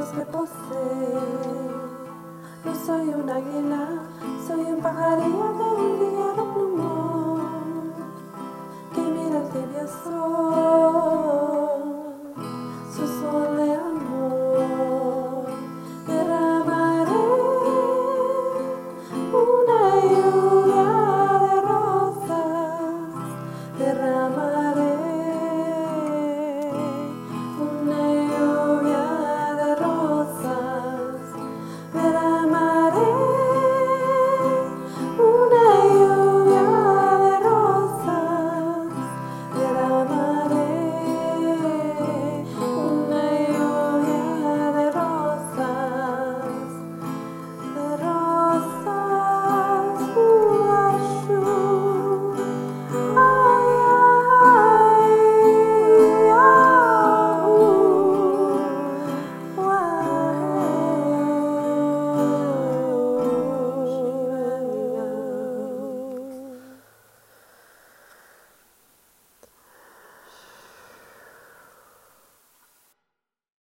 ojos que posee. No soy un águila, soy un pajarillo de un ligero plumón que mira el tibio sol.